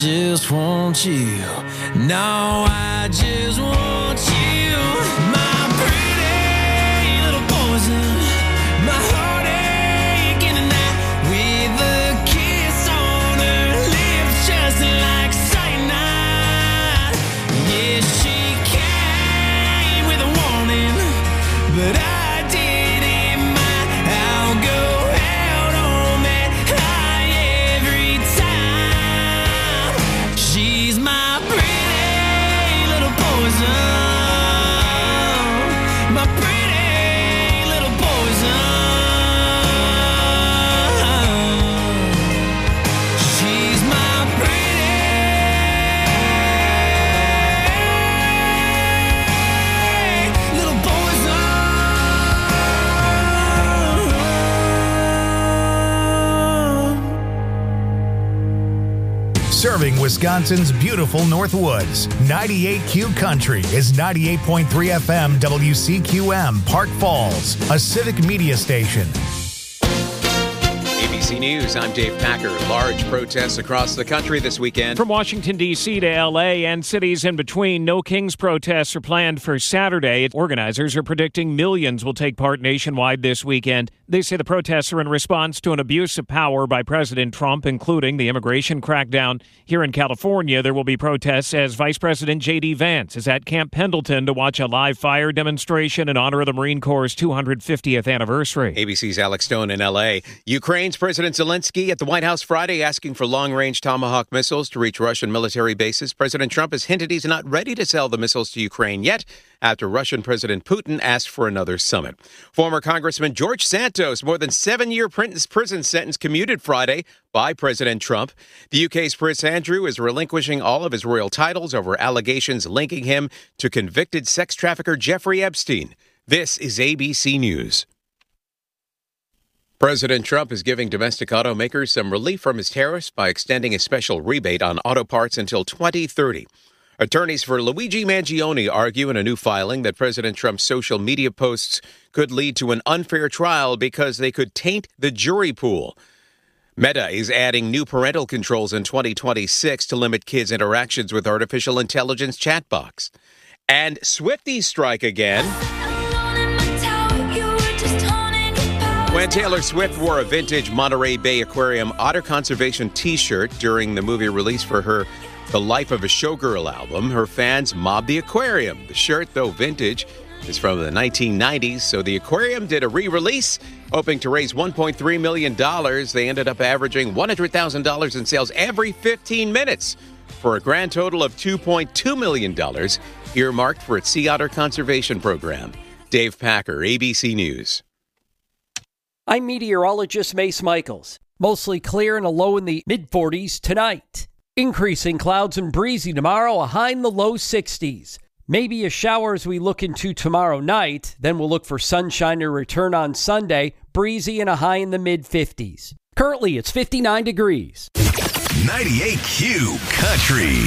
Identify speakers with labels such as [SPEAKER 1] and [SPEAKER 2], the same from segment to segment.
[SPEAKER 1] Just want you. No, I just want you. My pretty little poison. My heartache in the night. With a kiss on her lips, just like cyanide. Yeah, she came with a warning, but I didn't mind. I'll go out on that high every time. She's my pretty little poison. My pretty little poison. She's my pretty little poison.
[SPEAKER 2] Serving Wisconsin's beautiful North Woods, 98Q Country is 98.3 FM WCQM, Park Falls, a civic media station.
[SPEAKER 3] ABC News, I'm Dave Packer. Large protests across the country this weekend.
[SPEAKER 4] From Washington, D.C. to L.A. and cities in between, No Kings protests are planned for Saturday. Organizers are predicting millions will take part nationwide this weekend. They say the protests are in response to an abuse of power by President Trump, including the immigration crackdown. Here in California, there will be protests as Vice President J.D. Vance is at Camp Pendleton to watch a live fire demonstration in honor of the Marine Corps' 250th anniversary.
[SPEAKER 3] ABC's Alex Stone in L.A. Ukraine's President Zelensky at the White House Friday asking for long-range Tomahawk missiles to reach Russian military bases. President Trump has hinted he's not ready to sell the missiles to Ukraine yet after Russian President Putin asked for another summit. Former Congressman George Santos, more than 7-year prison sentence commuted Friday by President Trump. The UK's Prince Andrew is relinquishing all of his royal titles over allegations linking him to convicted sex trafficker Jeffrey Epstein. This is ABC News. President Trump is giving domestic automakers some relief from his tariffs by extending a special rebate on auto parts until 2030. Attorneys for Luigi Mangione argue in a new filing that President Trump's social media posts could lead to an unfair trial because they could taint the jury pool. Meta is adding new parental controls in 2026 to limit kids' interactions with artificial intelligence chatbots. And Swifties strike again. When Taylor Swift wore a vintage Monterey Bay Aquarium otter conservation T-shirt during the movie release for her The Life of a Showgirl album, her fans mobbed the aquarium. The shirt, though vintage, is from the 1990s, so the aquarium did a re-release, hoping to raise $1.3 million. They ended up averaging $100,000 in sales every 15 minutes for a grand total of $2.2 million, earmarked for its sea otter conservation program. Dave Packer, ABC News.
[SPEAKER 5] I'm meteorologist Mace Michaels. Mostly clear and a low in the mid-40s tonight. Increasing clouds and breezy tomorrow, a high in the low 60s. Maybe a shower as we look into tomorrow night. Then we'll look for sunshine to return on Sunday, breezy and a high in the mid-50s. Currently, it's 59 degrees.
[SPEAKER 2] 98Q Country.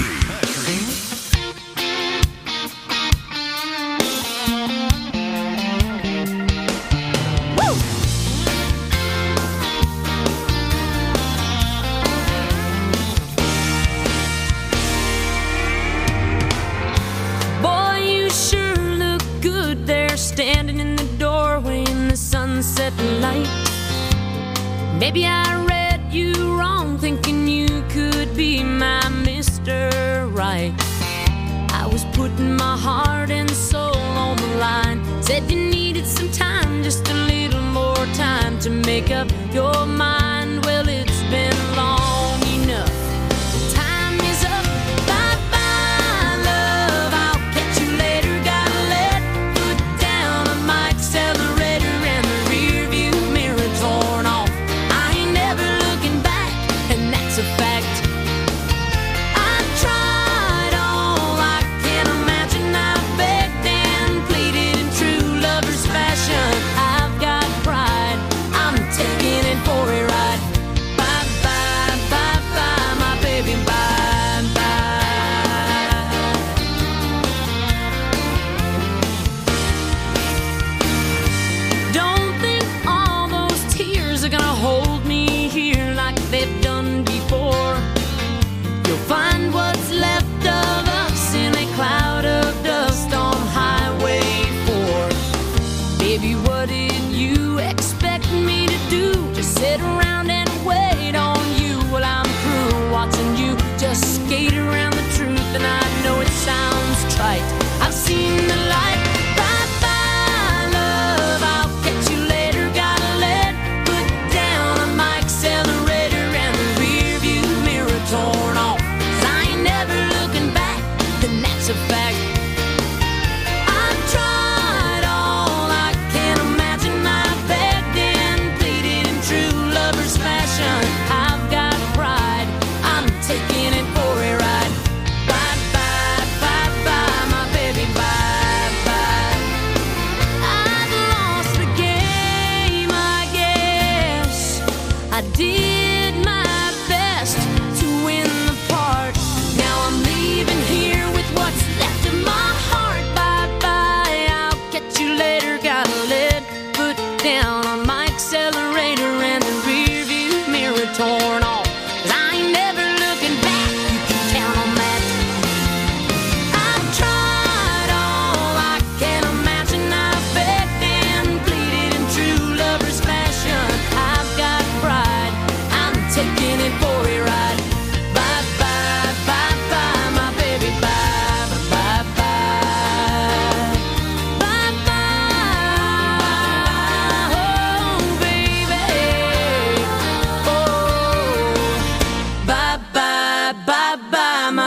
[SPEAKER 6] Standing in the doorway in the sunset light. Maybe I read you wrong, thinking you could be my Mr. Right. I was putting my heart and soul on the line. Said you needed some time, just a little more time to make up your mind. Well, it's been long enough. Time is up. Bye-bye, love. I'll catch you later. Gotta let foot down on my accelerator and the rear view mirror torn off. I ain't never looking back, and that's a fact. I tried all I can imagine. I begged and pleaded in true lover's fashion. I've got pride. I'm taking it for a ride.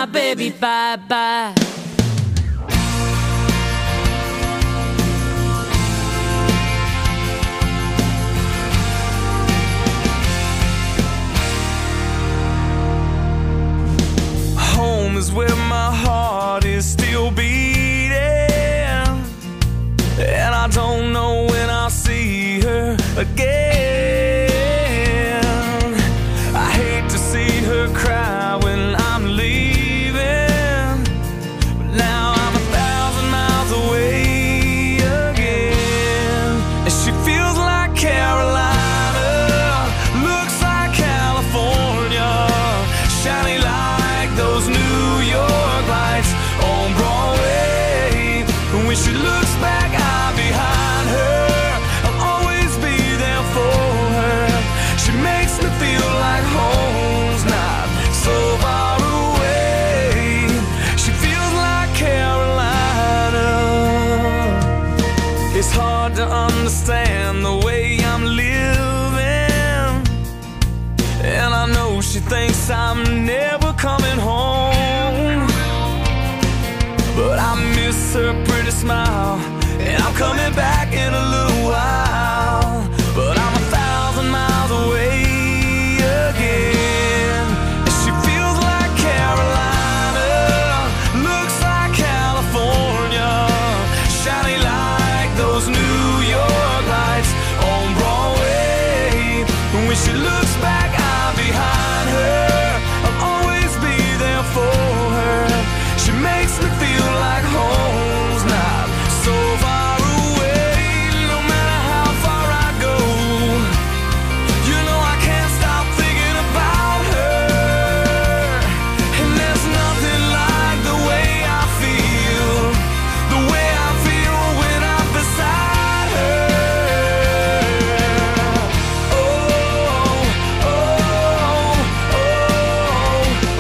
[SPEAKER 6] baby bye-bye.
[SPEAKER 1] Home is where my heart is still beating, and I don't know when I'll see her again. I hate to see her cry when I'm leaving, but now I'm 1,000 miles away again. And she feels like Carolina, looks like California, shiny like those New York lights on Broadway. And when she looks back, I'm behind her. I'll always be there for her. She makes me feel like home's not so far away. She feels like Carolina. It's hard to understand the way I'm living, and I know she thinks I'm never coming home, but I miss her pretty smile, and I'm coming back in a little while. But I'm 1,000 miles away again. And she feels like Carolina, looks like California, shiny like those New York lights on Broadway. And when she looks back, I'm behind her. I'll always be there for her. She makes me feel like home's not so far away. No matter how far I go, you know I can't stop thinking about her. And there's nothing like the way I feel when I'm beside her. Oh, oh, oh, oh, oh,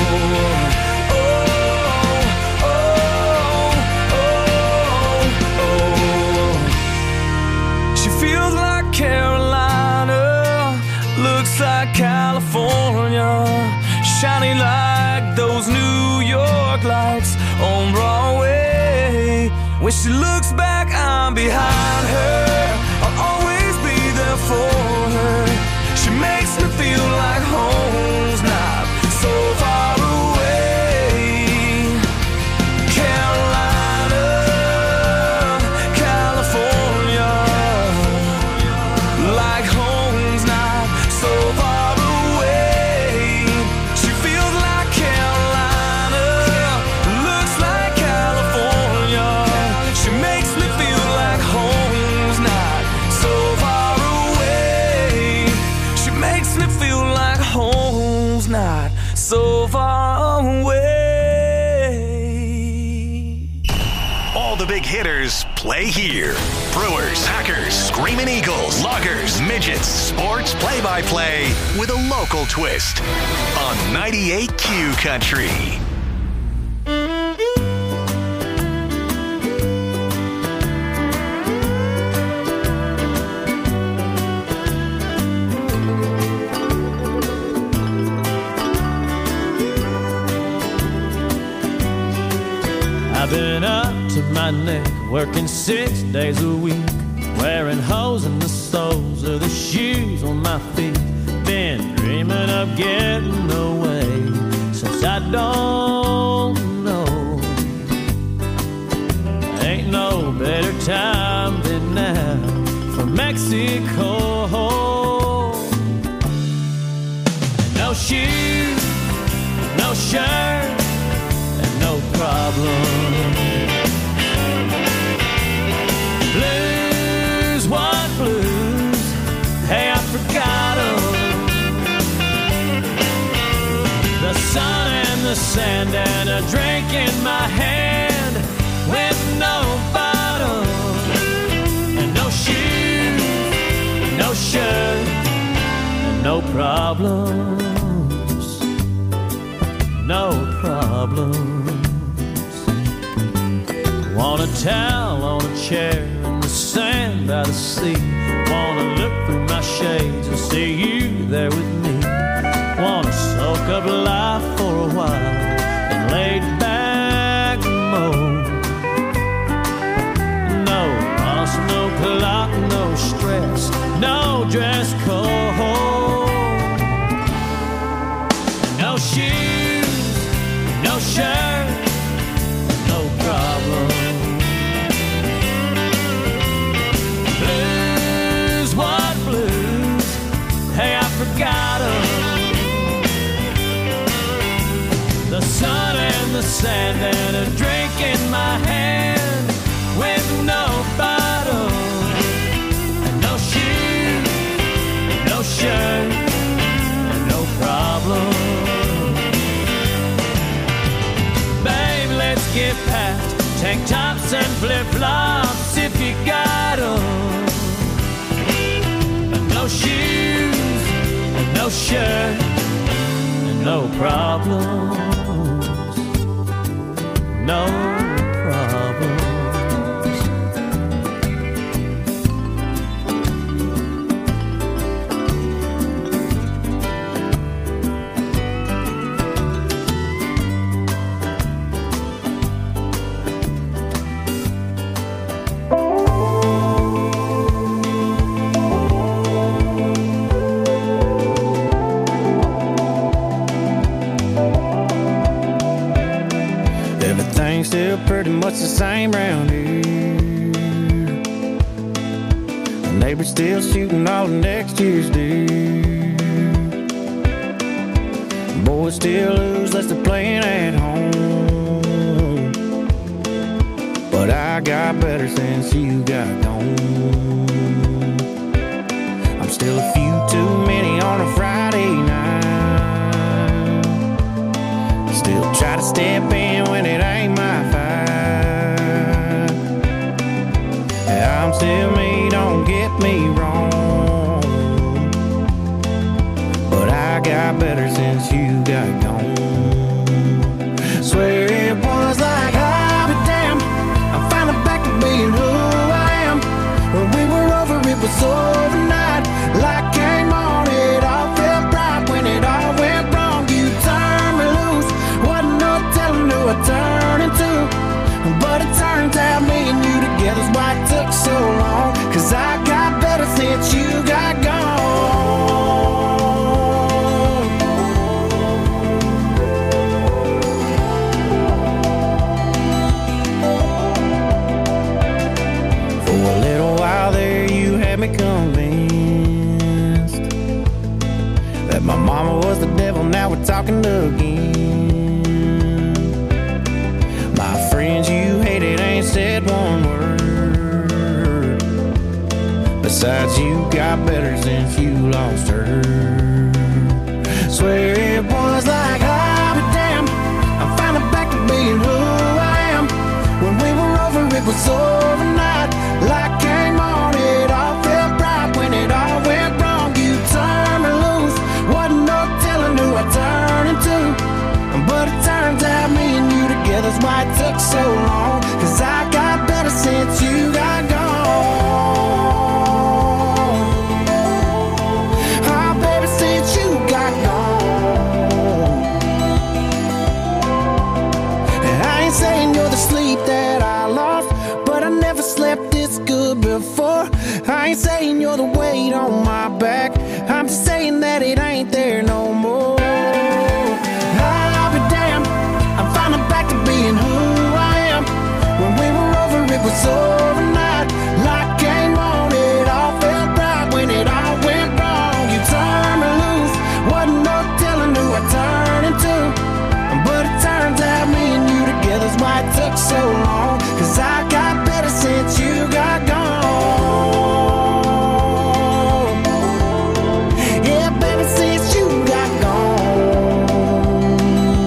[SPEAKER 1] She feels like Carolina, looks like California, shiny like those New York lights on Broadway. When she looks back, I'm behind her. I'll always be there for her. She makes me feel like home's not so far away. Carolina, California, like home's not so far away. She feels like Carolina, looks like California. She makes me feel like home's not so far away. She makes me feel like home's not so far away.
[SPEAKER 2] All the big hitters play here. Brewers, Packers, Screaming Eagles, Loggers, Midgets, sports play-by-play with a local twist on 98Q Country.
[SPEAKER 1] I've been up to my neck, working 6 days a week, wearing holes in the soles of the shoes on my feet. Been dreaming of getting away since I don't know. Ain't no better time than now for Mexico. No shoes, no shirt, and no problem. Blues, what blues? Hey, I forgot 'em. The sun and the sand and a drink in my hand with no bottom. And no shoes, no shirt, and no problems. No problems. Want a towel on a chair in the sand by the sea. Wanna look through my shades and see you there with me. Wanna soak up life for a while and shirt, no problem. Blues, what blues? Hey, I forgot 'em. The sun and the sand and a drink in my hand with no bottle and no shoes, no shirt, no problem. Babe, let's get past tank tops and flip-flops if you got 'em. No shoes, no shirt, no problem. No problems. Everything's still pretty much the same round here. The neighbor's still shooting all of next year's deer. Boys still lose less they're playing at home. But I got better since you got gone. I'm still a few too many on a Friday night. Still try to step in when it ain't my fight. I'm still me, don't get me wrong. But I got better since you got gone. Swear it was like I'll be damned, I'm finally back to being who I am. When we were over, it was overnight. Light came on, it all felt right. When it all went wrong, you turned me loose. Wasn't no telling who I turned into. But it turns out me and you together's why it took so long. 'Cause I got better since you got gone. For a little while there you had me convinced that my mama was the devil, now we're talking again. My friends you hated ain't said one word. Besides, you got better since you lost her. Swear it was like I'll be damned, I'm finally back to being who I am. When we were over, it was overnight. Light came on, it all felt right. When it all went wrong, you turned me loose. Wasn't no telling who I turned into. But it turns out me and you together's why it took so long. 'Cause I got better since you got gone. Oh, baby, since you got gone. And I ain't saying you're the sleep that I lost, but I never slept this good before. I ain't saying you're the weight on my back, I'm just saying that it ain't there no more. I'll be damned, I'm finally back to being who I am. When we were over, it was overnight. Light came on, it all felt right. When it all went wrong, you turned me loose. Wasn't no telling who I turned into. But it turns out me and you together's why it took so long. 'Cause I got better since you got gone. Yeah, baby, since you got gone.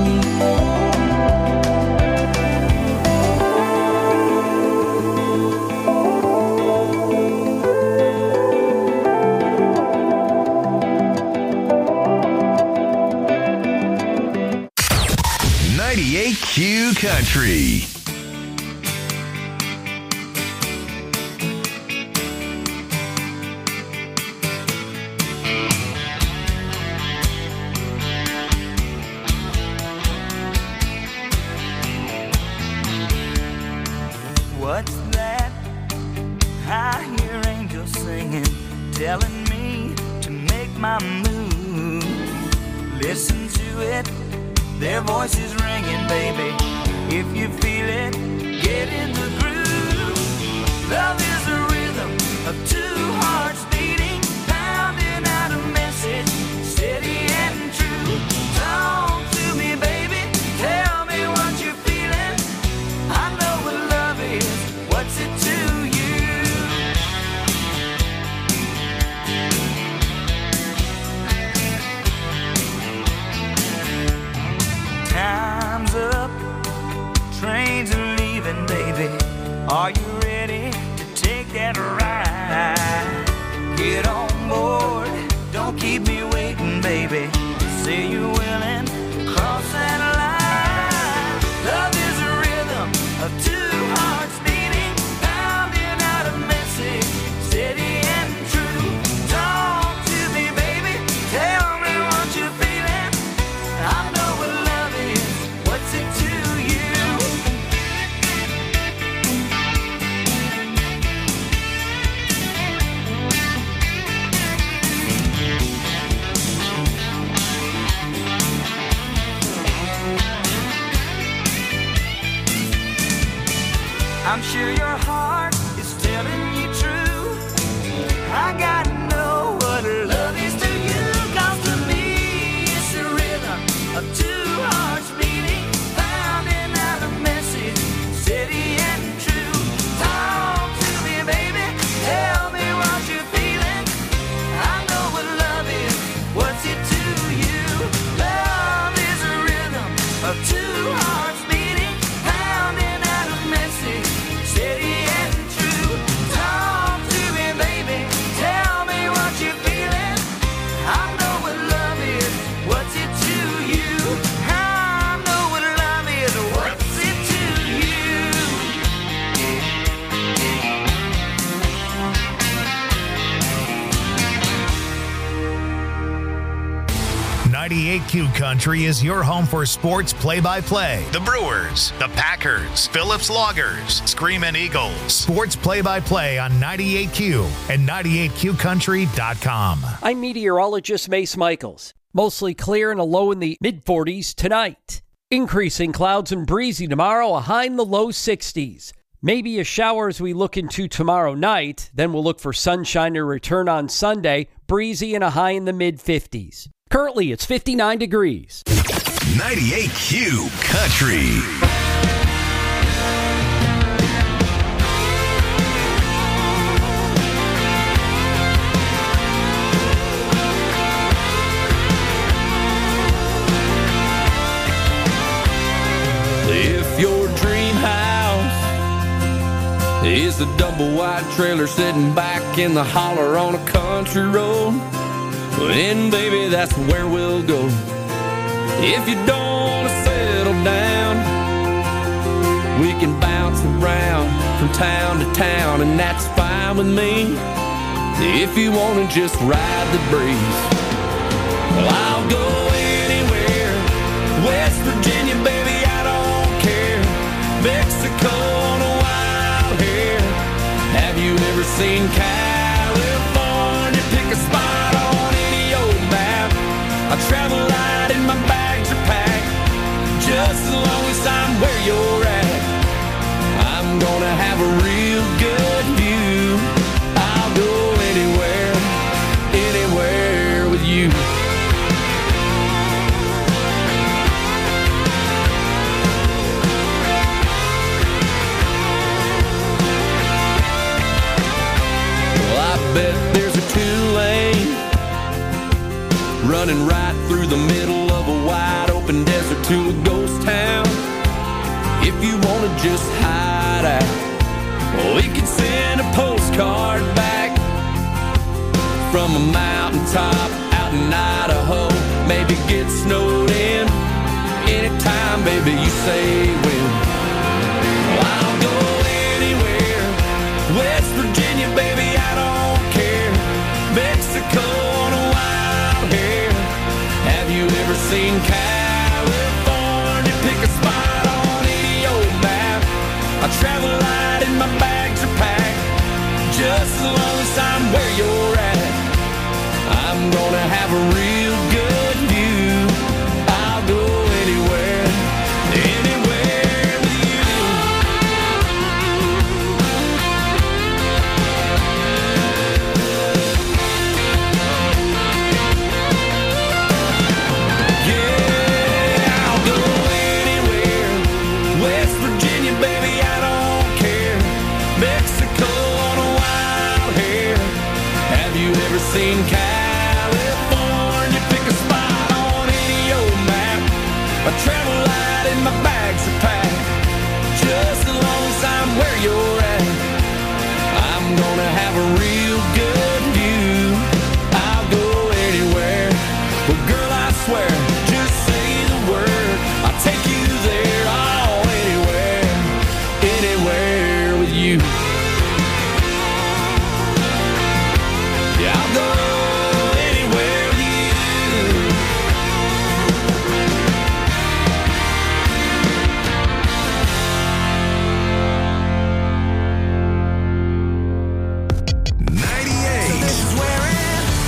[SPEAKER 2] .98 Q Country.
[SPEAKER 7] What's that? I hear angels singing, telling me to make my move. Listen to it, they're their voices ringing, baby. If you feel it, get in the groove. Love is a rhythm of two hearts beating, pounding out a message, steady and true. Talk to me, baby, tell me what you're feeling. I know what love is, what's it to you? Time's up, trains are leaving, baby. Are you ready to take that ride? Get on board, don't keep me waiting, baby. Say you're willing to cross that line. Love is a rhythm of two hearts beating, pounding out a message, steady and true. Talk to me, baby, tell me what you're feeling. I know what love is, what's it to you? I'm sure your heart is telling you true. I gotta know what love is to you. 'Cause to me it's the rhythm of two hearts beating, pounding out a message, steady and true. Talk to me, baby, tell me what you're feeling. I know what love is, what's it to you? Love is a rhythm of two hearts beating, pounding out a message, steady and true. Talk to me, baby, tell me what you're feeling. I know what love is, what's it to you? I know what love is, what's it to you?
[SPEAKER 8] 98Q Country is your home for sports play-by-play. The Brewers, the Packers, Phillips Loggers, Screamin' Eagles. Sports play-by-play on 98Q and 98QCountry.com.
[SPEAKER 5] I'm meteorologist Mace Michaels. Mostly clear and a low in the mid-40s tonight. Increasing clouds and breezy tomorrow, a high in the low 60s. Maybe a shower as we look into tomorrow night. Then we'll look for sunshine to return on Sunday, breezy and a high in the mid-50s. Currently, it's 59 degrees.
[SPEAKER 2] 98Q Country.
[SPEAKER 1] If your dream house is a double wide trailer sitting back in the holler on a country road, then baby, that's where we'll go. If you don't want to settle down, we can bounce around from town to town, and that's fine with me. If you want to just ride the breeze, well, I'll go anywhere. West Virginia, baby, I don't care. Mexico on a wild hair. Have you ever seen California? Pick a spot on any old map. I travel light and my bags are packed. Just as long as I'm where you're at, I'm gonna have a real good view. I'll go anywhere, anywhere with you. Well, I bet there's a 2-lane running right through the middle of a wide open desert to a ghost town. If you want to just hide out, well, we can send a postcard back from a mountaintop out in Idaho. Maybe get snowed in anytime, baby, you say when. Well, I'll go anywhere. West Virginia, baby, I don't care. Mexico on a wild hair. Have you ever seen California? Pick a spot on any old map. I travel light and my bags are packed. Just as long as I'm where you're at, I'm gonna have a real good view. I'll go anywhere, and my bags are packed. Just as long as I'm where you're at, I'm gonna have a real good view. I'll go anywhere, but girl, I swear, just say the word, I'll take you there. Oh, anywhere, anywhere with you. Yeah, I'll go anywhere with you.
[SPEAKER 2] 98.
[SPEAKER 1] This is where it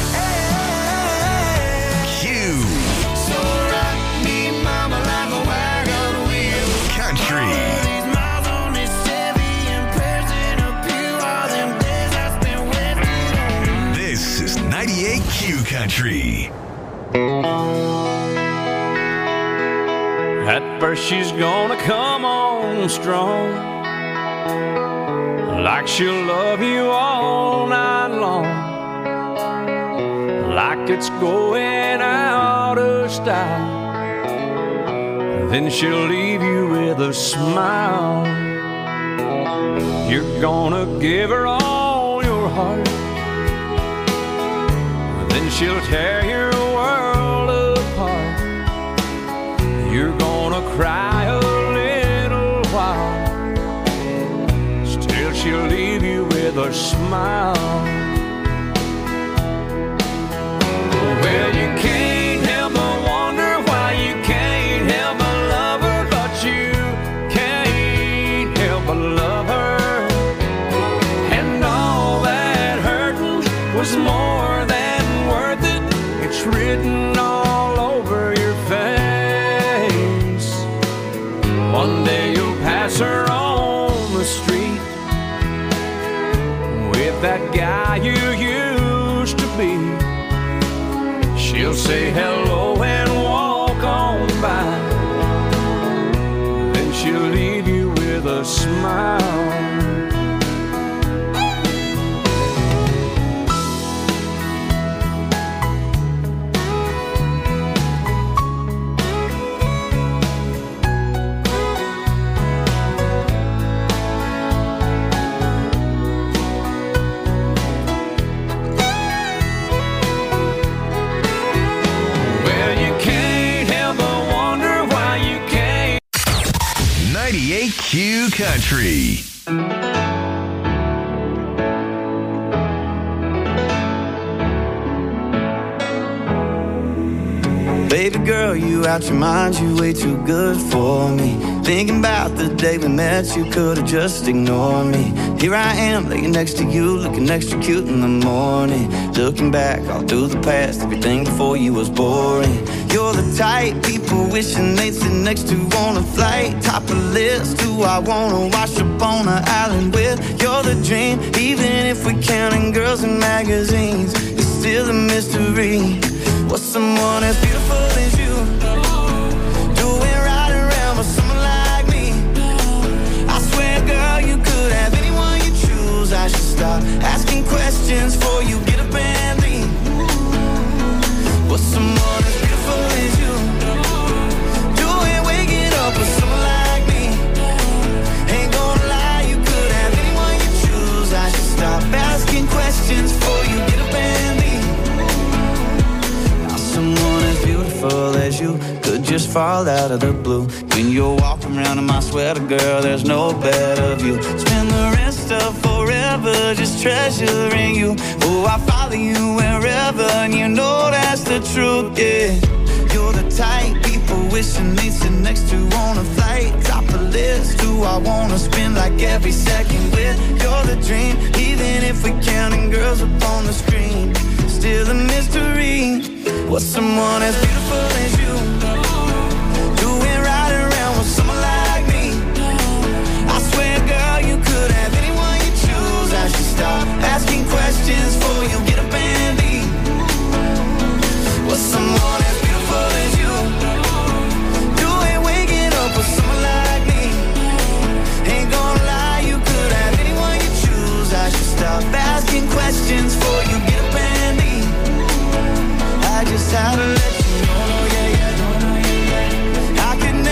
[SPEAKER 1] ends.
[SPEAKER 2] Q
[SPEAKER 1] So rock me, mama, like a wagon wheel.
[SPEAKER 2] Country.
[SPEAKER 1] These miles on this Chevy and prayers in a pew. All them days I spent waiting on you.
[SPEAKER 2] This is 98 Q Country.
[SPEAKER 1] At first she's gonna come on strong, like she'll love you all night long, like it's going out of style. Then she'll leave you with a smile. You're gonna give her all your heart, then she'll tear your world apart. You're gonna cry a little while, still she'll leave you with a smile. Well, you can't help but wonder why you can't help but love her, but you can't help but love her. And all that hurting was more than worth it. It's written all over your face. One day you'll pass her on the street with that guy you used to be. She'll say hello and walk on by, then she'll leave you with a smile. Well, you can't help but wonder why you can't.
[SPEAKER 2] 98 Q Country.
[SPEAKER 7] Baby girl, you out your mind, you way too good for me. Thinking about the day we met, you could've just ignored me. Here I am, laying next to you, looking extra cute in the morning. Looking back all through the past, everything before you was boring. You're the type people wishing they'd sit next to on a flight. Top of the list, who I wanna wash up on an island with. You're the dream, even if we're counting girls in magazines. It's still a mystery. What's someone as beautiful as you doing right around with someone like me? I swear, girl, you could have anyone you choose. I should stop asking questions before you get up and leave. What's someone as beautiful as you doing waking up with someone like me? Ain't gonna lie, you could have anyone you choose. I should stop asking questions before you get up and leave. Someone as beautiful as you could just fall out of the blue. When you're walking around in my sweater, girl, there's no better view. Spend the rest of forever just treasuring you. Oh, I follow you wherever, and you know that's the truth, yeah. You're the type people wishing they'd sit next to on a flight. Top of the list, who I wanna spend like every second with. You're the dream, even if we're counting girls up on the screen. Still a mystery. What's someone as beautiful as you doing right around with someone like me? I swear, girl, you could have anyone you choose. I should stop asking questions before you get up and leave. What's someone as beautiful as you doing waking up with someone like me? Ain't gonna lie, you could have anyone you choose. I should stop asking questions before you get up and leave. I just had to let you know, yeah, yeah, I could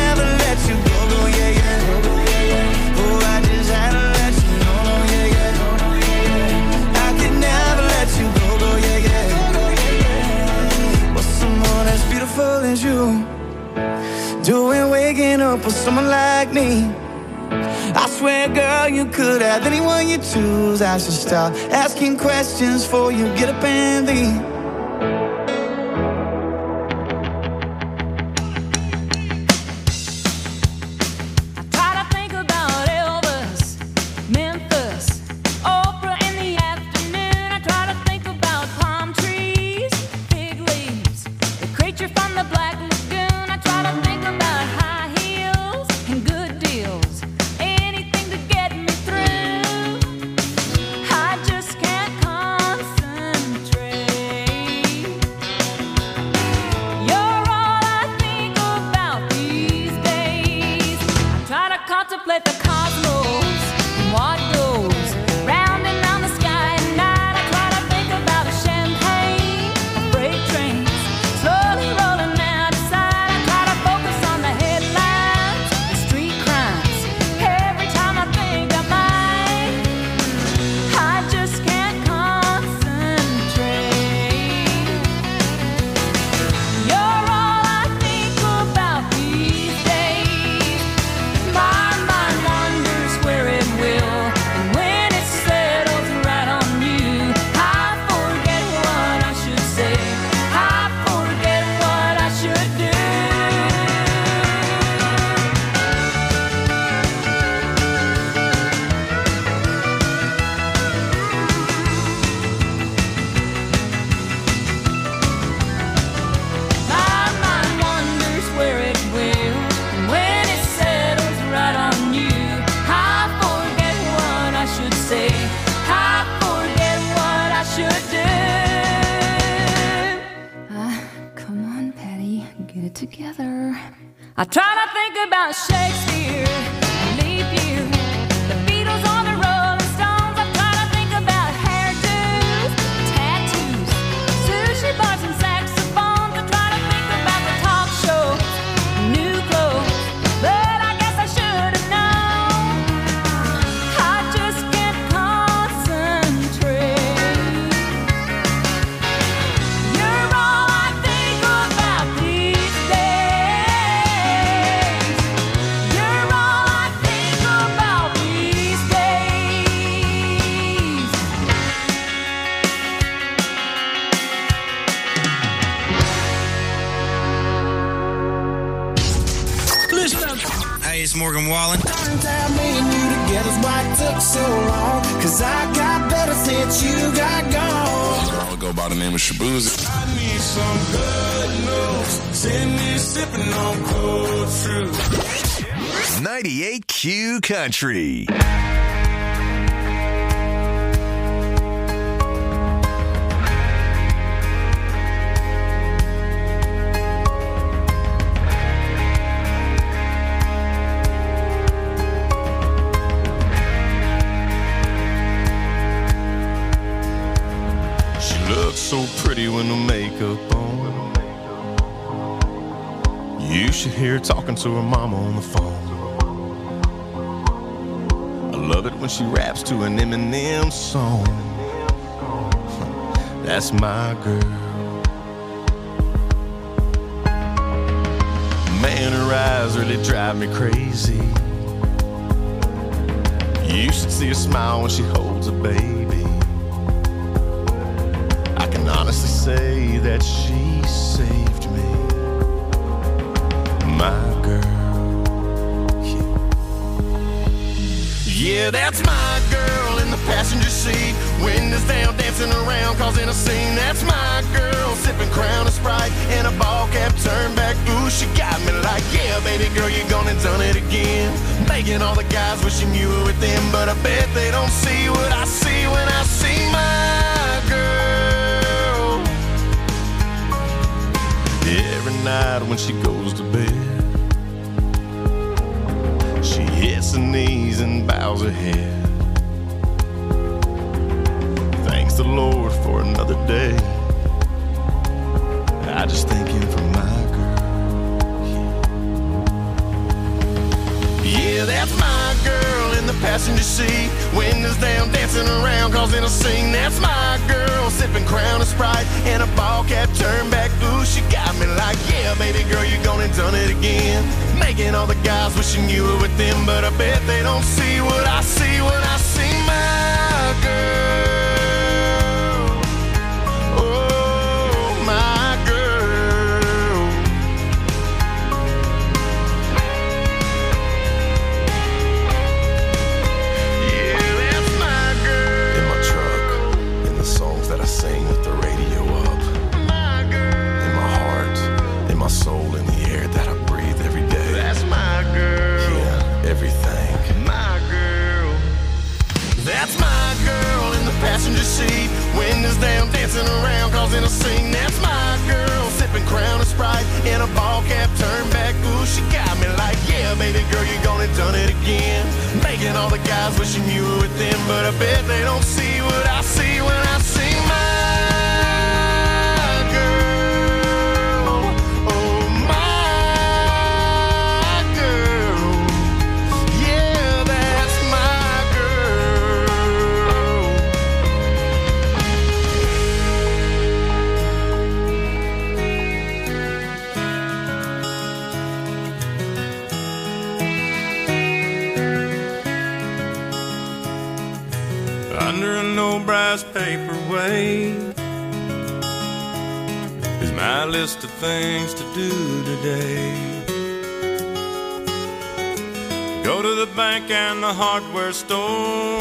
[SPEAKER 7] someone like me. I swear, girl, you could have anyone you choose. I should stop asking questions before you get up and leave.
[SPEAKER 6] I try to think about Shakespeare, leap year, the Beatles on the Rolling Stones. I try to think about hairdos, tattoos, sushi bars and saxophones. I try to think about the talk shows, new clothes, but I guess I should have known. I just can't concentrate. You're all I think about these days.
[SPEAKER 9] It's Morgan Wallen.
[SPEAKER 7] Me and you together's why it took so long. Cause I got better since you got gone.
[SPEAKER 10] I'll go by the name of Shaboozey.
[SPEAKER 1] I need some good news. Send me sipping on cold fruit.
[SPEAKER 2] 98Q Country.
[SPEAKER 1] So pretty when the makeup on. You should hear her talking to her mama on the phone. I love it when she raps to an Eminem song. That's my girl. Man, her eyes really drive me crazy. You should see her smile when she holds a baby. Honestly say that she saved me, my girl. Yeah, that's my girl in the passenger seat. Windows down, dancing around, causing a scene. That's my girl, sipping Crown and Sprite and a ball cap turned back. Ooh, she got me like, yeah, baby girl, you gone and done it again. Making all the guys wishing you were with them, but I bet they don't see what I see when I see my girl. Every night when she goes to bed, she hits her knees and bows her head. Thanks the Lord for another day. I just thank him for my girl. Yeah, that's my girl in the
[SPEAKER 11] passenger seat. Windows down, dancing around, causing a scene. That's my girl, sipping Crown and Sprite, and a ball cap turned back. Ooh, she got me like, yeah, baby girl, you gone and done it again. Making all the guys wishing you were with them, but I bet they don't see what I see when I see my girl. Oh, my girl. Yeah, that's my girl. In my truck, in the songs that I sing with the radio up. My girl. In my heart, in my soul, in the air that I breathe every day. That's my girl. Yeah, everything. My girl. That's my girl in the passenger seat. Windows down, dancing around, causing a scene. That's my girl, sipping Crown and Sprite, and a ball cap turned back. Ooh, she got me like, yeah, baby girl, you gone and done it again. Making all the guys wishing you were with them, but I bet they don't see what I see when I see my girl. Oh, my girl. Yeah, that's my girl. Under an old brass paperweight is my list of things to do today. Go to the bank and the hardware store,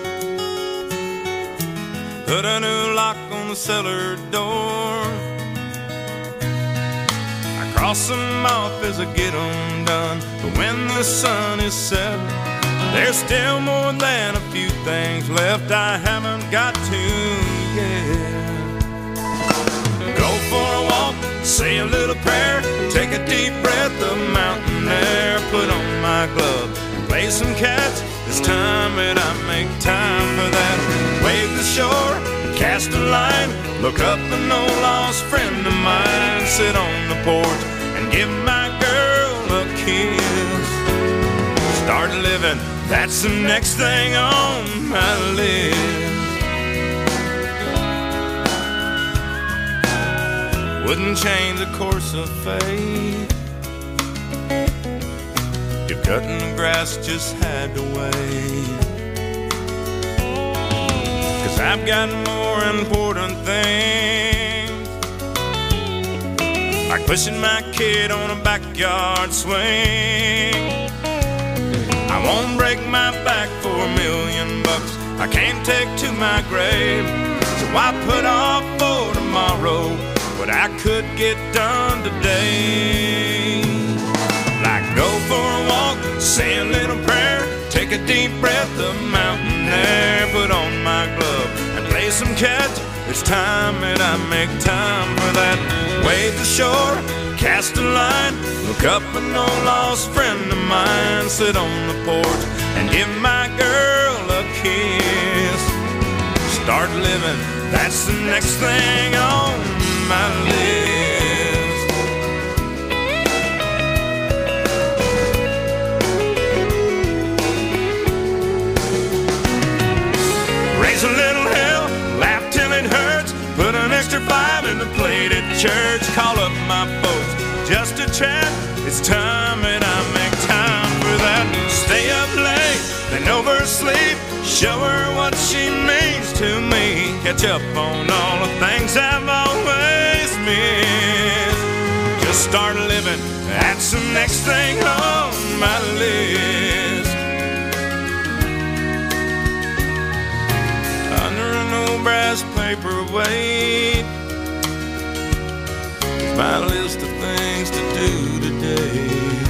[SPEAKER 11] put a new lock on the cellar door. I cross them off as I get them done, but when the sun is set, there's still more than a few things left I haven't got to yet. Go for a walk, say a little prayer, take a deep breath of mountain air, put on my glove and play some catch. It's time that I make time for that. Wave the shore, cast a line, look up an old lost friend of mine, sit on the porch and give my girl a kiss. Start living, that's the next thing on my list. Wouldn't change the course of fate if cutting the grass just had to wait. 'Cause I've got more important things, like pushing my kid on a backyard swing. I won't break my back for $1 million. I can't take to my grave, so I put off for tomorrow what I could get done today. Like go for a walk, say a little prayer, take a deep breath of mountain air, put on my glove and play some catch. It's time that I make time for that. Wave the shore, cast a line, look up an old lost friend of mine, sit on the porch and give my girl a kiss. Start living, that's the next thing on my list. Raise a little hell, laugh till it hurts, put an extra 5 in the plate at church, call up my folks just to chat. It's time that I make time for that. Stay up late, then oversleep, show her what she means to me, catch up on all the things I've always missed. Just start living, that's the next thing on my list. Under an old brass paperweight, my list of things to do today.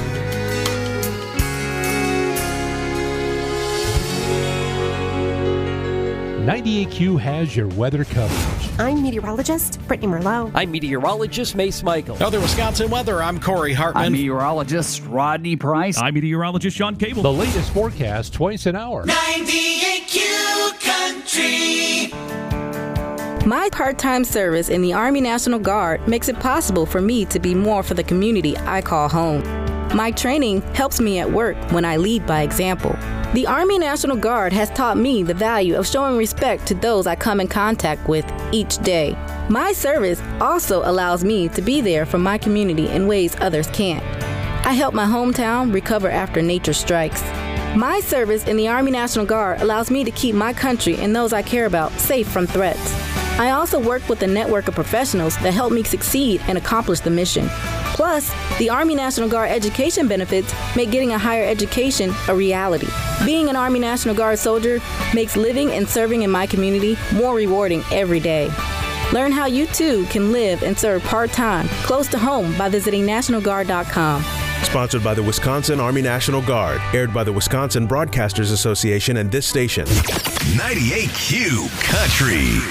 [SPEAKER 12] 98Q has your weather coverage.
[SPEAKER 13] I'm meteorologist Brittany Merlot.
[SPEAKER 5] I'm meteorologist Mace Michael.
[SPEAKER 14] Other Wisconsin weather, I'm Corey Hartman.
[SPEAKER 15] I'm meteorologist Rodney Price.
[SPEAKER 16] I'm meteorologist Sean Cable.
[SPEAKER 12] The latest forecast twice an hour.
[SPEAKER 7] 98Q Country.
[SPEAKER 17] My part-time service in the Army National Guard makes it possible for me to be more for the community I call home. My training helps me at work when I lead by example. The Army National Guard has taught me the value of showing respect to those I come in contact with each day. My service also allows me to be there for my community in ways others can't. I help my hometown recover after nature strikes. My service in the Army National Guard allows me to keep my country and those I care about safe from threats. I also work with a network of professionals that help me succeed and accomplish the mission. Plus, the Army National Guard education benefits make getting a higher education a reality. Being an Army National Guard soldier makes living and serving in my community more rewarding every day. Learn how you too can live and serve part-time close to home by visiting NationalGuard.com.
[SPEAKER 16] Sponsored by the Wisconsin Army National Guard. Aired by the Wisconsin Broadcasters Association and this station.
[SPEAKER 2] 98Q Country.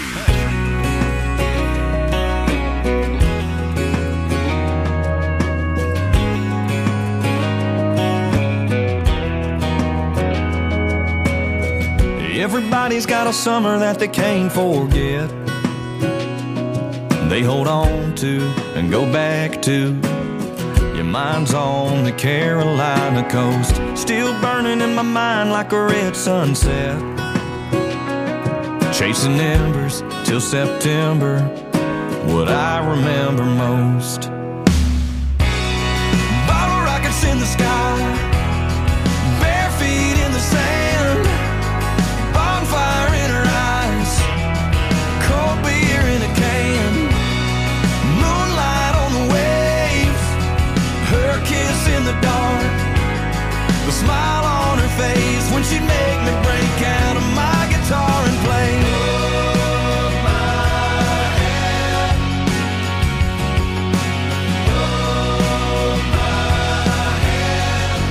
[SPEAKER 1] Everybody's got a summer that they can't forget. They hold on to and go back to. Your mind's on the Carolina coast, still burning in my mind like a red sunset. Chasing embers till September, what I remember most. Bottle rockets in the sky, bare feet in the sand, bonfire in her eyes, cold beer in a can, moonlight on the waves, her kiss in the dark, the smile on her face when she'd make me break out of my guitar and play. Hold my hand, hold my hand.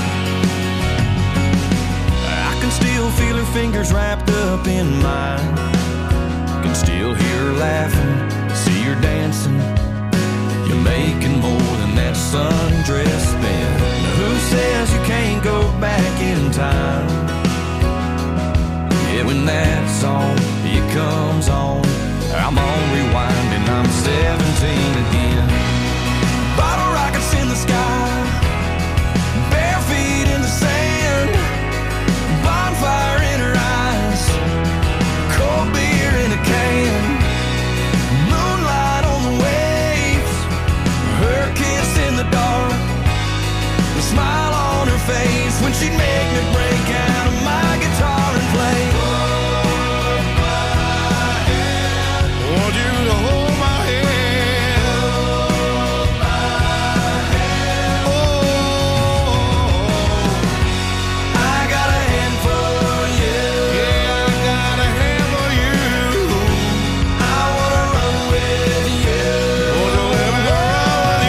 [SPEAKER 1] I can still feel her fingers wrapped up in mine, can still hear her laughing, see her dancing. You're making more than that sundress spin. Now who says you can't go back in time? Yeah, when that song, it comes on, I'm on rewind and I'm 17 again. Bottle rockets in the sky, bare feet in the sand, bonfire in her eyes, cold beer in a can, moonlight on the waves, her kiss in the dark, the smile on her face when she'd make me break out of my guitar and play. Want you to hold my hand, hold my hand. Oh, I got a hand for you. Yeah, I got a hand for you. I wanna run with you. Wanna run with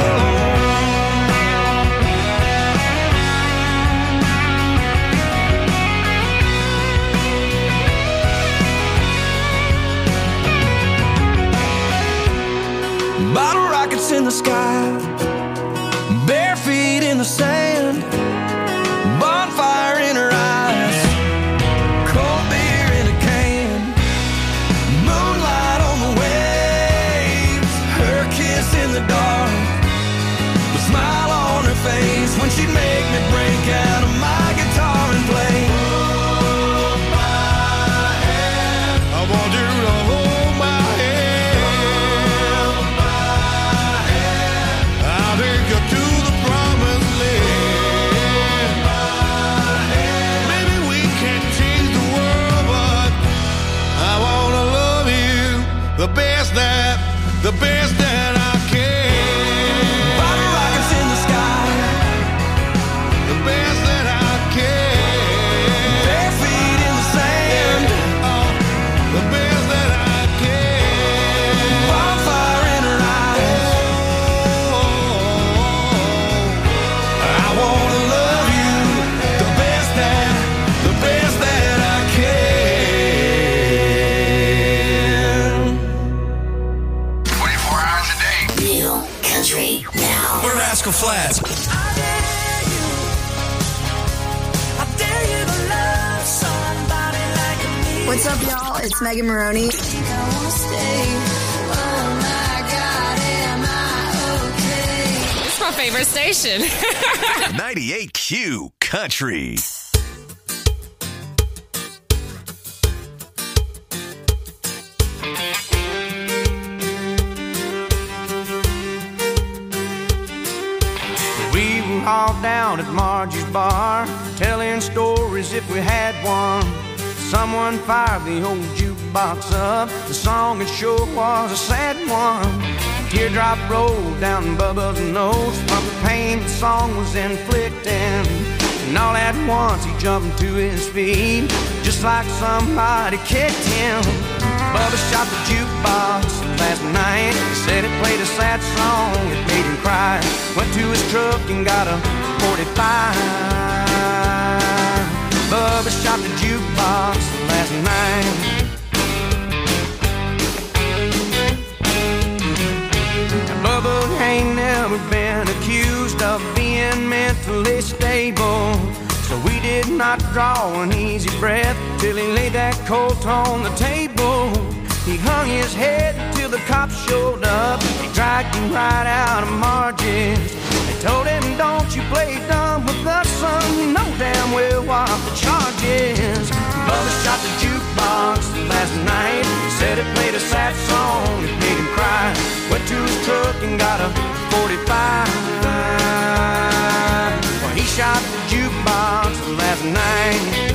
[SPEAKER 1] you. Bottle rockets in the sky, bare feet in the sand, bonfire in her eyes, cold beer in a can, moonlight on the waves, her kiss in the dark, the smile on her face when she'd make me break out of my guitar and play. Hold my hand, I want you to hold my hand, hold my hand. I'll take you to the promised land. Hold my hand. Maybe we can't change the world, but I wanna love you the best that I can. Bottle rockets in the sky, the best that I can. Bare feet in the sand, the best that I can. Bonfire in her eyes. I wanna love you the best that I can.
[SPEAKER 2] 24 hours a day.
[SPEAKER 18] Real country now.
[SPEAKER 9] We're Rascal Flatts.
[SPEAKER 19] What's up, y'all? It's Megan Maroney. This
[SPEAKER 20] my favorite station.
[SPEAKER 2] 98Q Country.
[SPEAKER 7] We were all down at Margie's bar, telling stories if we had one. Someone fired the old jukebox up. The song it sure was a sad one. A teardrop rolled down Bubba's nose from the pain the song was inflicting. And all at once he jumped to his feet, just like somebody kicked him. Bubba shot the jukebox last night. He said it played a sad song, it made him cry. Went to his truck and got a 45. Bubba shot the jukebox last night. Now Bubba ain't never been accused of being mentally stable, so we did not draw an easy breath till he laid that Colt on the table. He hung his head till the cops showed up. They dragged him right out of Margie's. They told him, don't you play dumb with us, son. You know damn well what the charge is. Bubba shot the jukebox last night. He said it played a sad song, it made him cry. Went to his truck and got a 45. Well, he shot the jukebox last night.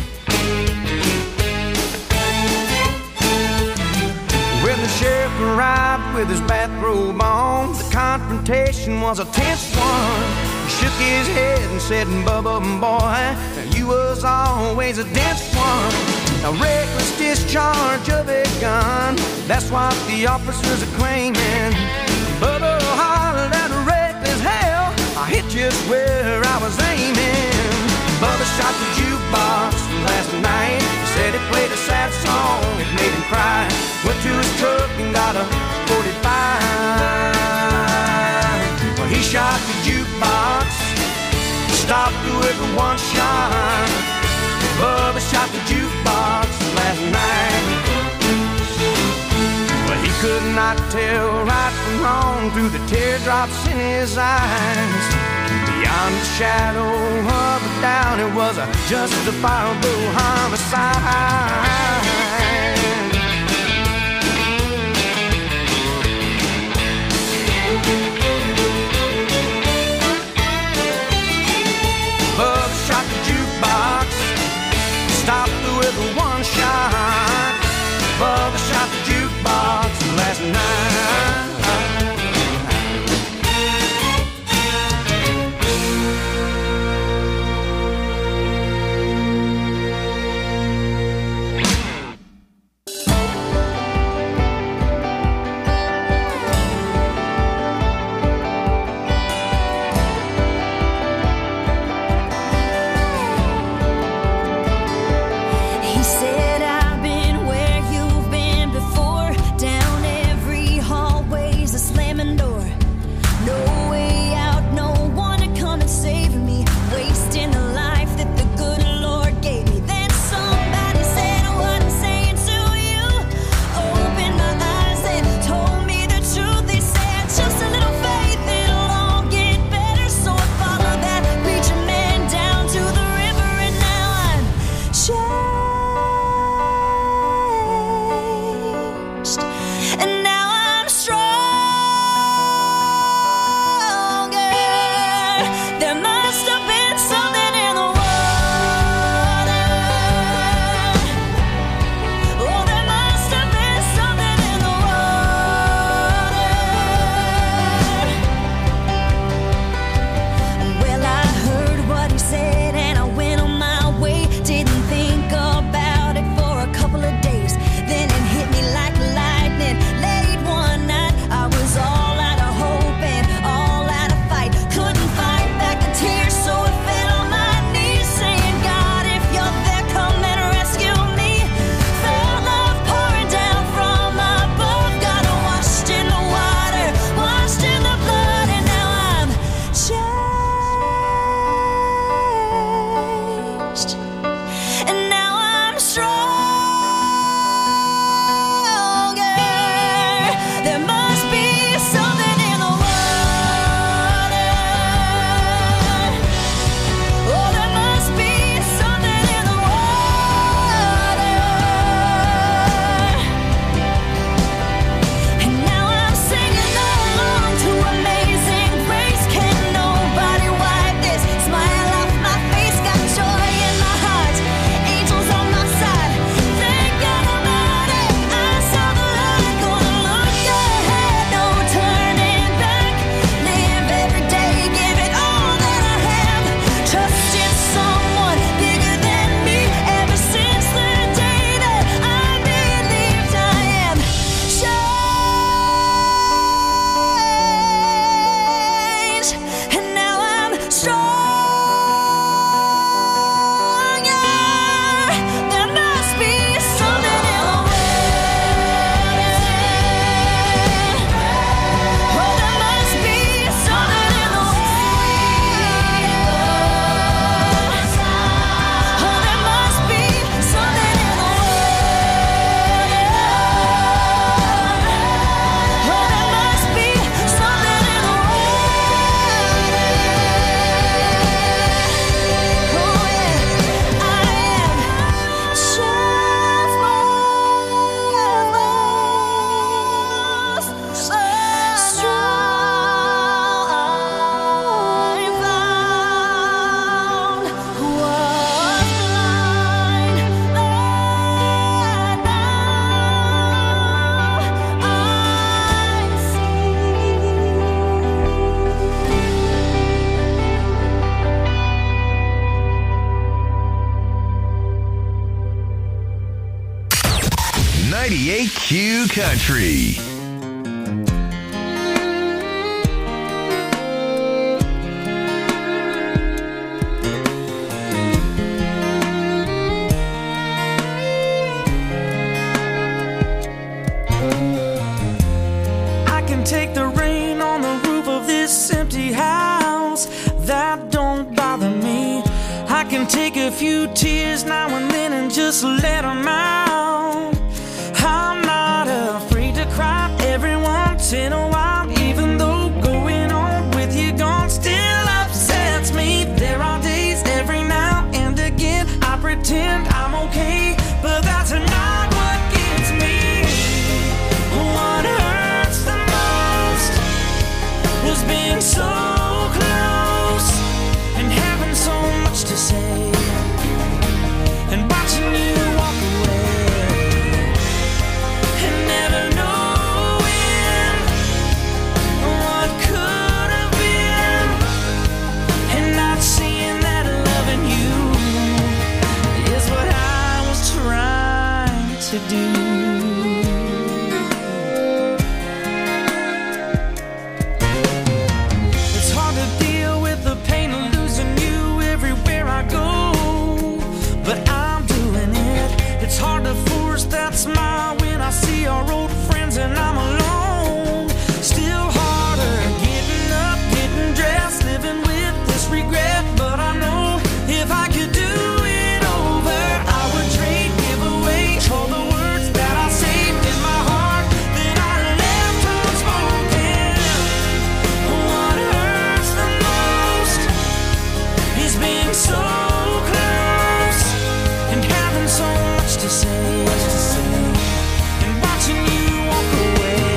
[SPEAKER 7] When the sheriff arrived with his bathrobe on, the confrontation was a tense one. He shook his head and said, Bubba, boy, you was always a dense one. A reckless discharge of a gun, that's what the officers are claiming. Bubba hollered at a reckless hell, I hit just where I was aiming. Bubba shot the jukebox last night. He said it played a sad song, it made him cry. Went to his truck and got a 45. Well, he shot the jukebox, stopped with one shot. Bubba shot the jukebox last night. Well, he could not tell right from wrong through the teardrops in his eyes. Beyond the shadow of a doubt, it was a justifiable homicide. Bubba shot the jukebox, stopped with one shot. Bubba shot the jukebox last night.
[SPEAKER 2] 98Q Country.
[SPEAKER 7] I can take the rain on the roof of this empty house. That don't bother me. I can take a few tears now and then and just let them out. I'm not afraid to cry every once in a while, even though going on with you gone still upsets me. There are days every now and again I pretend I'm okay, but that's not what gets me. What hurts the most was being so close and having so much to say and watching you walk away and never knowing what could have been and not seeing that loving you is what I was trying to do. It's hard to deal with the pain of losing you everywhere I go, but I'm doing it. It's hard to force that smile when I see our old friends and I'm alone. Still harder getting up, getting dressed, living with this regret, but I know if I could do it over, I would trade, give away all the words that I saved in my heart that I left unspoken. What hurts the most is being so close and having so much to say and watching you walk away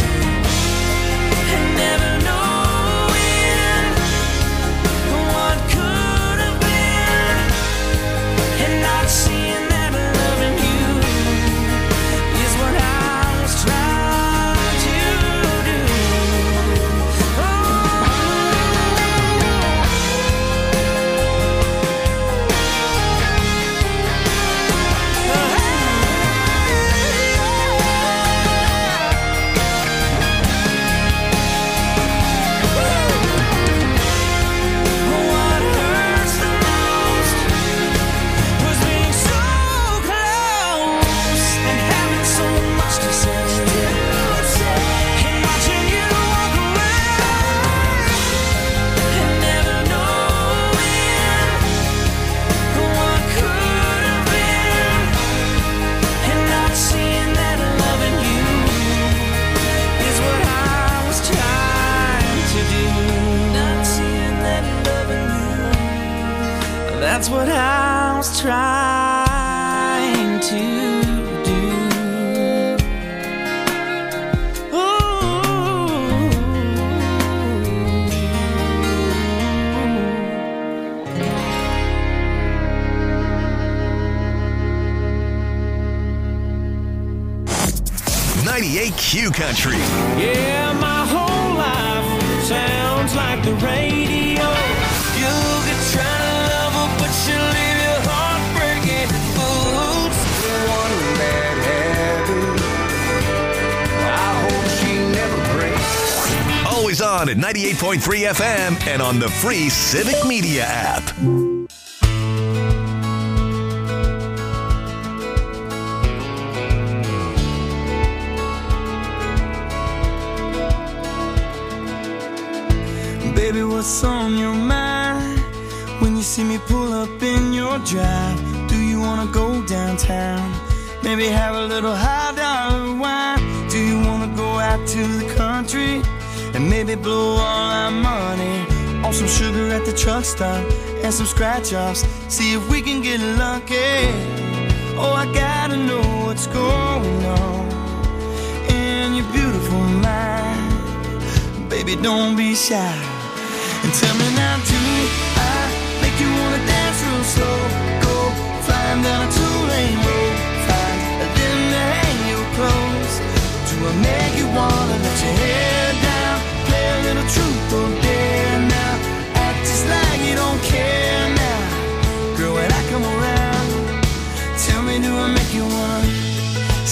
[SPEAKER 7] and never knowing what could have been and not seeing that loving you is what I was trying to do. What hurts the most was being so close and having so much to say and watching you walk away and never knowing what could have been and not seeing that loving you is what I was trying to do. Not seeing that loving you, that's what I was trying to do.
[SPEAKER 2] Ooh. 98Q Country.
[SPEAKER 7] Yeah, my whole life sounds like the radio. You could try to love her, but she'll leave your heart breaking. Oops, one bad habit. I hope she never breaks.
[SPEAKER 2] Always on at 98.3 FM and on the free Civic Media app.
[SPEAKER 7] Baby, what's on your mind when you see me pull up in your drive? Do you wanna go downtown? Maybe have a little high dollar wine? Do you wanna go out to the country and maybe blow all our money on some sugar at the truck stop and some scratch offs? See if we can get lucky. Oh, I gotta know what's going on in your beautiful mind. Baby, don't be shy. And tell me now, do I make you wanna dance real slow? Go flying down a two-lane road, find a limb to hang your clothes. Do I make you wanna let your hair down, play a little truth or dare now? Act just like you don't care now. Girl, when I come around, tell me, do I make you wanna stay up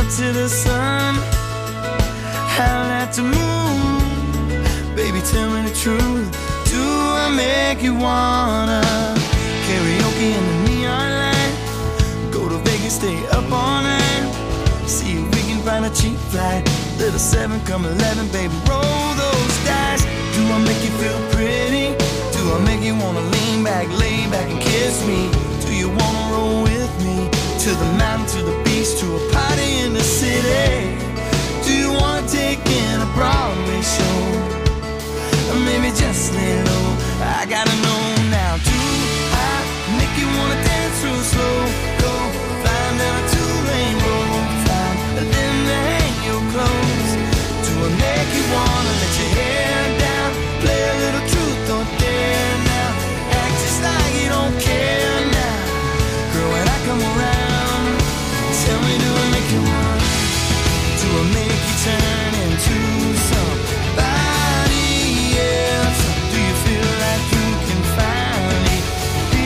[SPEAKER 7] up to the sun, howl at the moon. Baby, tell me the truth. Do I make you wanna karaoke in the neon light? Go to Vegas, stay up all night. See if we can find a cheap flight. Little 7, come 11, baby, roll those dice. Do I make you feel pretty? Do I make you wanna lean back, lay back and kiss me? Do you wanna roll with me to the mountain, to the beach, to a party in the city? Do you wanna take in a Broadway show? Or maybe just lay low. I gotta know now. Do I make you wanna dance real slow? Go flying down a 2-lane road, flying, and then hang your clothes. Do I make you wanna let your hair down? Play a little truth or dare now. Act just like you don't care now. Girl, when I come around, tell me, do I make you wanna? Do I make you turn into somebody else? Do you feel like you can finally be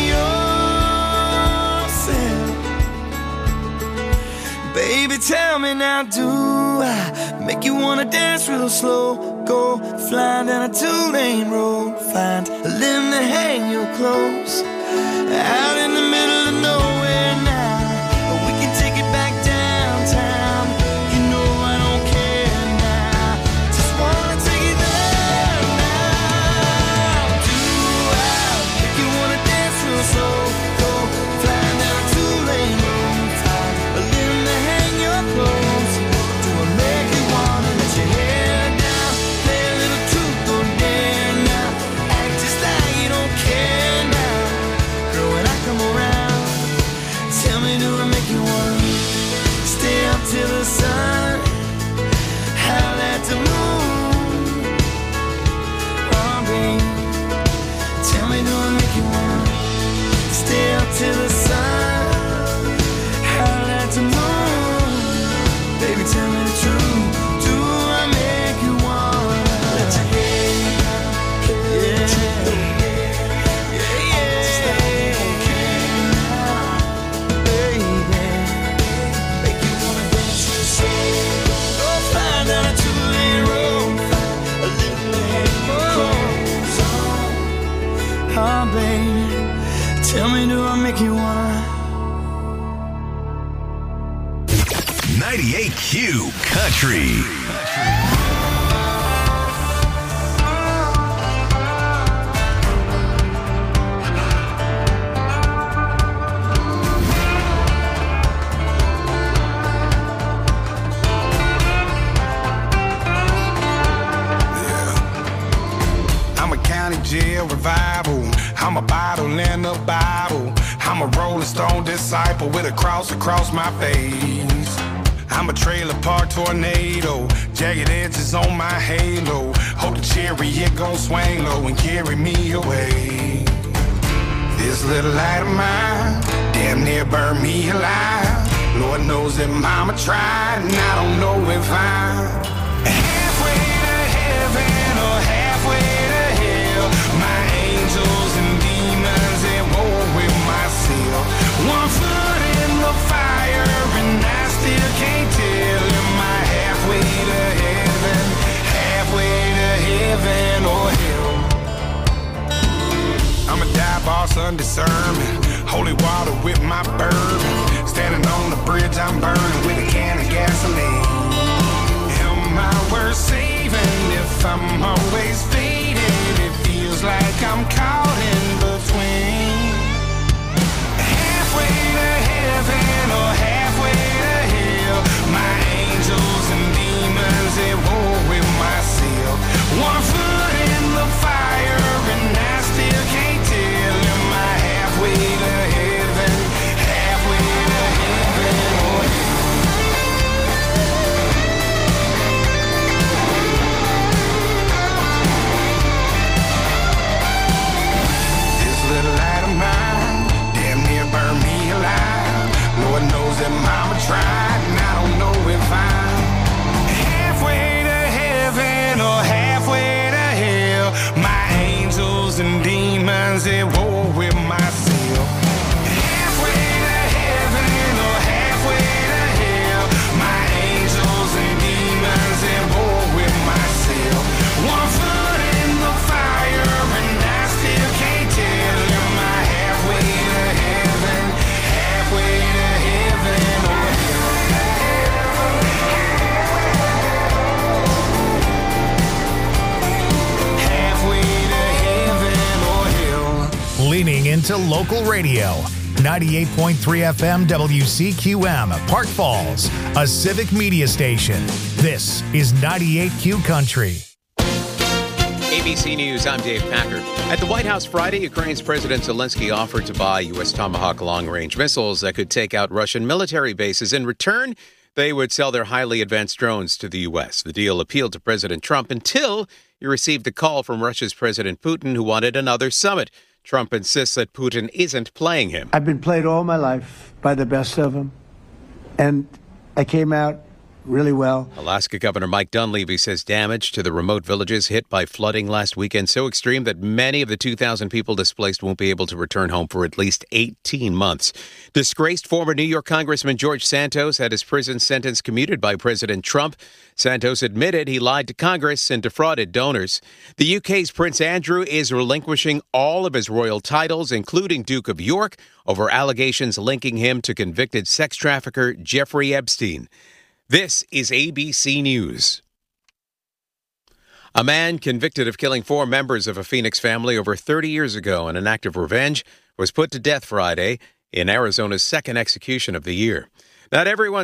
[SPEAKER 7] yourself? Baby, tell me now, do I make you wanna dance real slow? Go flying down a 2-lane road, find a limb to hang your clothes. Out in the middle of nowhere now, we can take it back downtown. You know I don't care now, just wanna take it there now. Do I make you wanna dance real slow? Go flying down a 2-lane road, find a limb to hang your clothes. Do I make you wanna let your hair down? Play a little truth or dare now. Act just like you don't care now. Girl, when I come around, tell me, do I make you wanna stay up till the sun, howl at the moon? Oh, baby, tell me, do I make you wanna stay up till the sun, howl at the moon? Baby, tell me the truth. Do I make you wanna let your hair down? Yeah, yeah, baby, make you wanna dance real slow. Go flying down a 2-lane road, a little bit close on. Oh, baby, tell me, do I make you wanna?
[SPEAKER 2] 98Q Country.
[SPEAKER 11] I'm a county jail revival. I'm a bottle in a Bible. I'm a Rolling Stone disciple with a cross across my face. I'm a trailer park tornado, jagged edges on my halo. Hope the chariot gon' swing low and carry me away. This little light of mine damn near burned me alive. Lord knows that mama tried, and I don't know if I'm halfway to heaven or halfway to hell. My angels and demons at war with myself. One foot in the fire and I still can't tell. Am I halfway to heaven, halfway to heaven or hell? I'm a dive boss undiscernment, holy water with my bourbon. Standing on the bridge I'm burning with a can of gasoline. Am I worth saving if I'm always faded? It feels like I'm caught in between. Halfway to heaven or halfway to hell. My angels and demons at war with myself. One foot in the fire and I still can't tell. Am I halfway to heaven, halfway to heaven or
[SPEAKER 8] to local radio. 98.3 FM WCQM, Park Falls, a civic media station. This is 98Q Country.
[SPEAKER 3] ABC News, I'm Dave Packer. At the White House Friday, Ukraine's President Zelensky offered to buy U.S. Tomahawk long-range missiles that could take out Russian military bases. In return, they would sell their highly advanced drones to the U.S. The deal appealed to President Trump until he received a call from Russia's President Putin, who wanted another summit. Trump insists that Putin isn't playing him.
[SPEAKER 20] I've been played all my life by the best of them, and I came out really well.
[SPEAKER 3] Alaska Governor Mike Dunleavy says damage to the remote villages hit by flooding last weekend so extreme that many of the 2,000 people displaced won't be able to return home for at least 18 months. Disgraced former New York Congressman George Santos had his prison sentence commuted by President Trump. Santos admitted he lied to Congress and defrauded donors. The UK's Prince Andrew is relinquishing all of his royal titles, including Duke of York, over allegations linking him to convicted sex trafficker Jeffrey Epstein. This is ABC News. A man convicted of killing 4 members of a Phoenix family over 30 years ago in an act of revenge was put to death Friday in Arizona's second execution of the year. Not everyone